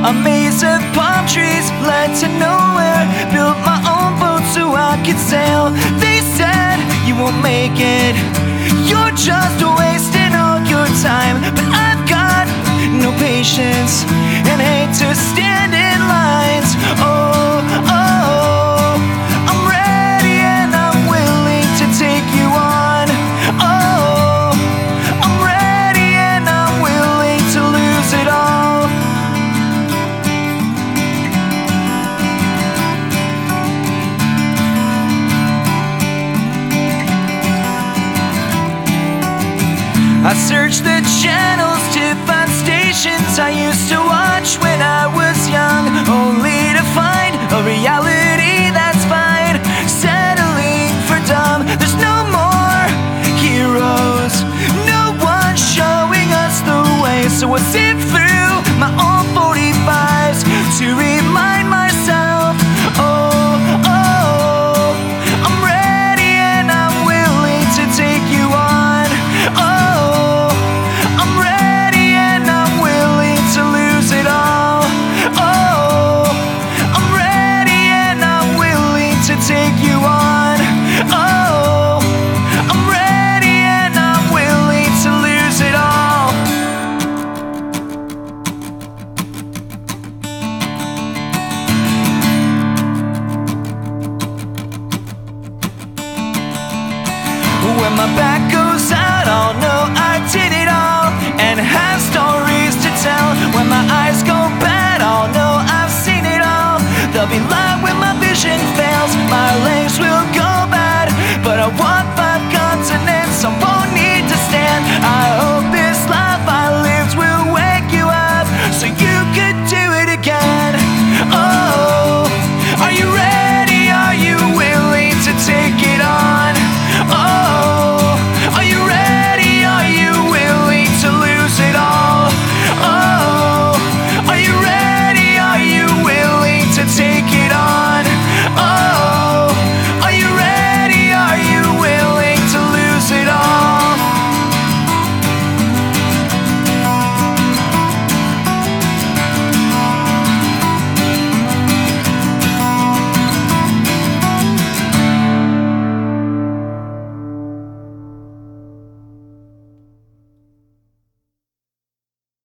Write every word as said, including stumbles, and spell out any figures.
A maze of palm trees led to nowhere. Built my own boat so I could sail. They said, you won't make it, you're just wasting all your time. But I've got no patience and hate to stand in lines. Oh, oh, I'm ready and I'm willing to take you on. Oh, I'm ready and I'm willing to lose it all. I searched the channels to find stations I used to watch when I was young, only to find a reality that's fine. Settling for dumb, there's no more heroes, no one showing us the way. So I sift through my own forty-fives to remind myself, oh, oh, I'm ready and I'm willing to take you on. Oh, I'm ready and I'm willing to lose it all. Oh, I'm ready and I'm willing to take you on. Oh, I'm ready and I'm willing to lose it all. When my back goes out, I'll know I did it all and have stories to tell. When my eyes go bad, I'll know I've seen it all. They'll be lying